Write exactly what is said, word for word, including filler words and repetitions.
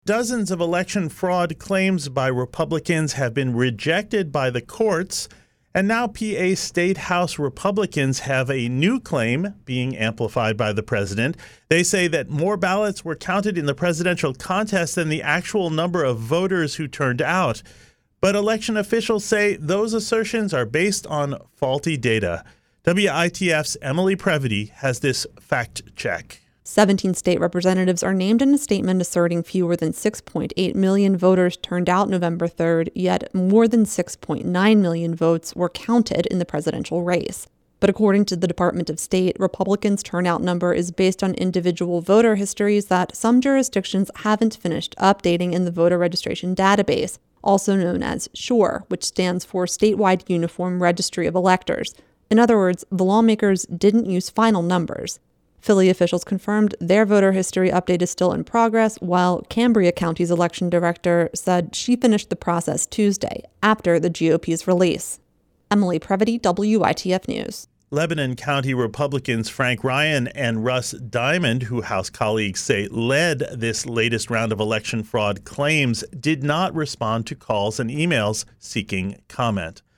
Dozens of election fraud claims by Republicans have been rejected by the courts, and now P A State House Republicans have a new claim being amplified by the president. They say that more ballots were counted in the presidential contest than the actual number of voters who turned out. But election officials say those assertions are based on faulty data. W I T F's Emily Previty has this fact check. seventeen state representatives are named in a statement asserting fewer than six point eight million voters turned out November third, yet more than six point nine million votes were counted in the presidential race. But according to the Department of State, Republicans' turnout number is based on individual voter histories that some jurisdictions haven't finished updating in the voter registration database, also known as SURE, which stands for Statewide Uniform Registry of Electors. In other words, the lawmakers didn't use final numbers. Philly officials confirmed their voter history update is still in progress, while Cambria County's election director said she finished the process Tuesday, after the G O P's release. Emily Previty, W I T F News. Lebanon County Republicans Frank Ryan and Russ Diamond, who House colleagues say led this latest round of election fraud claims, did not respond to calls and emails seeking comment.